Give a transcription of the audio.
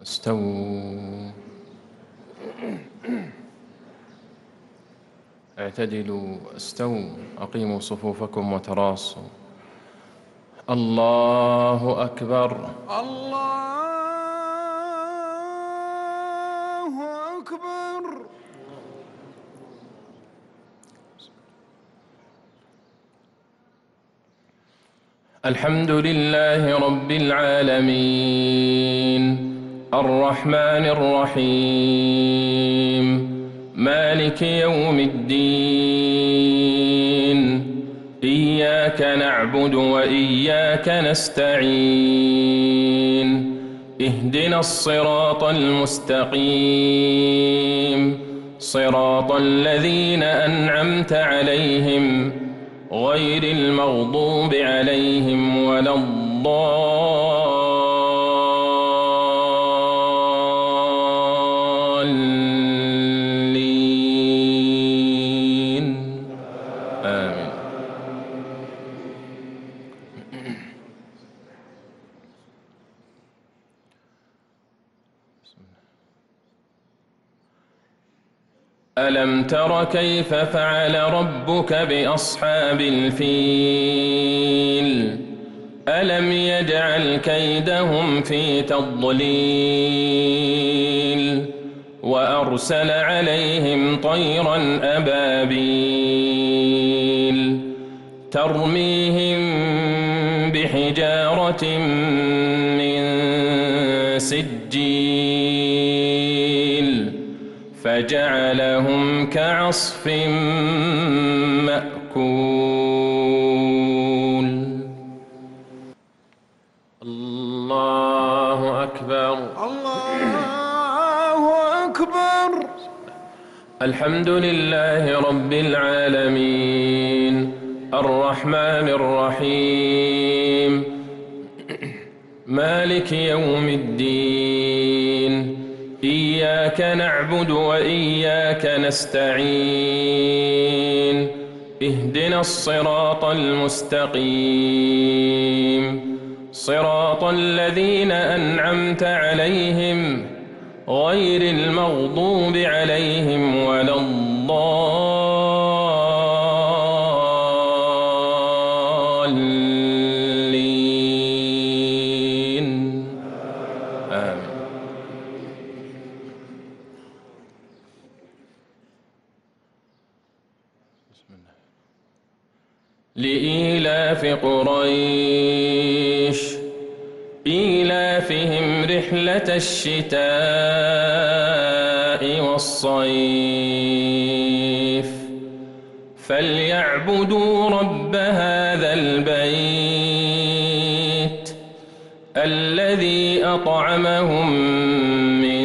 استووا اعتدلوا استووا أقيموا صفوفكم وتراصوا. الله أكبر. الله أكبر. الحمد لله رب العالمين الرحمن الرحيم مالك يوم الدين إياك نعبد وإياك نستعين اهدنا الصراط المستقيم صراط الذين أنعمت عليهم غير المغضوب عليهم ولا الضالين آمين. ألم تر كيف فعل ربك بأصحاب الفيل ألم يجعل كيدهم في تضليل وأرسل عليهم طيرا أبابيل ترميهم بحجارة من سجيل فجعلهم كعصف مأكول. الله أكبر. الله أكبر. الحمد لله رب العالمين الرحمن الرحيم مالك يوم الدين إياك نعبد وإياك نستعين اهدنا الصراط المستقيم صراط الذين أنعمت عليهم غير المغضوب عليهم ولا الضالين آمين. لإيلاف قريش إيلافهم رحلة الشتاء والصيف فليعبدوا رب هذا البيت الذي أطعمهم من